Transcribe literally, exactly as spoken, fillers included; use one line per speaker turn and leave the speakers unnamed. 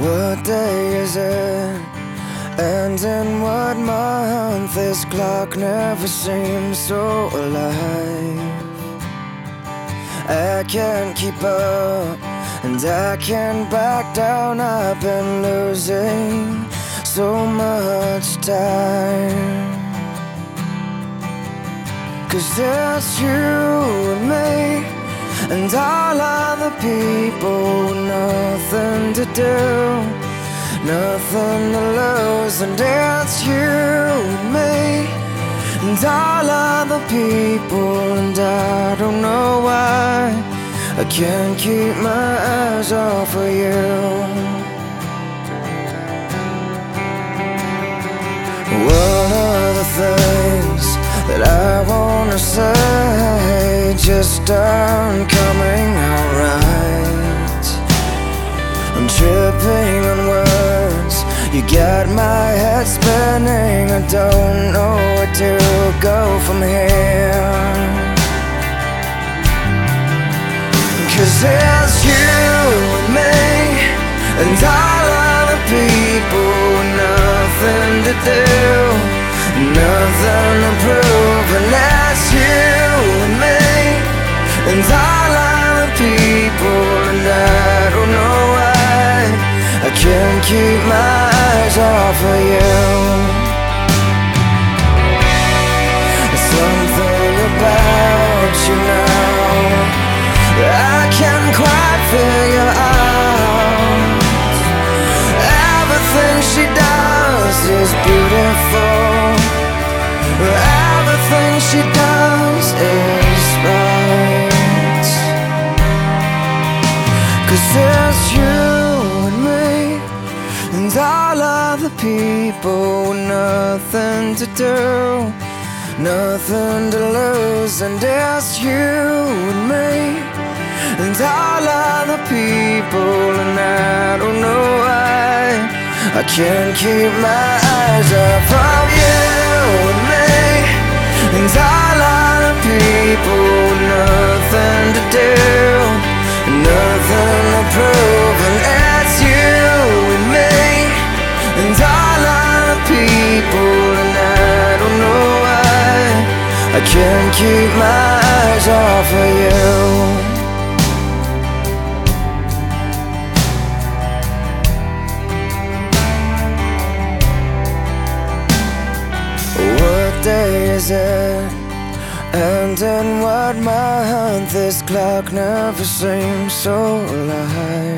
What day is it? And in what month? This clock never seems so alive. I can't keep up, and I can't back down. I've been losing so much time. Cause it's you and me, and all other people with nothing to do, nothing to lose. And it's you and me, and all other people. And I don't know why I can't keep my eyes off of you. One of the things that I wanna say just aren't coming out right. I'm tripping on words, you got my head spinning. I don't know where to go from here. Cause it's you and me, and all other people with nothing to do, nothing to prove. And that's you and me, and all other people. And I don't know why I can't keep my eyes off of you. Something about you now I can't quite figure out. Everything she does is beautiful, everything she does is right. Cause it's you and me, and all other people with nothing to do, nothing to lose. And it's you and me, and all other people. And I don't know why I can't keep my eyes off of you and me, and all other people. Nothing to do, nothing to prove. And it's you and me, and all other people. And I don't know why I can't keep my eyes off of you. What day is it? And in what month? This clock never seems so alive.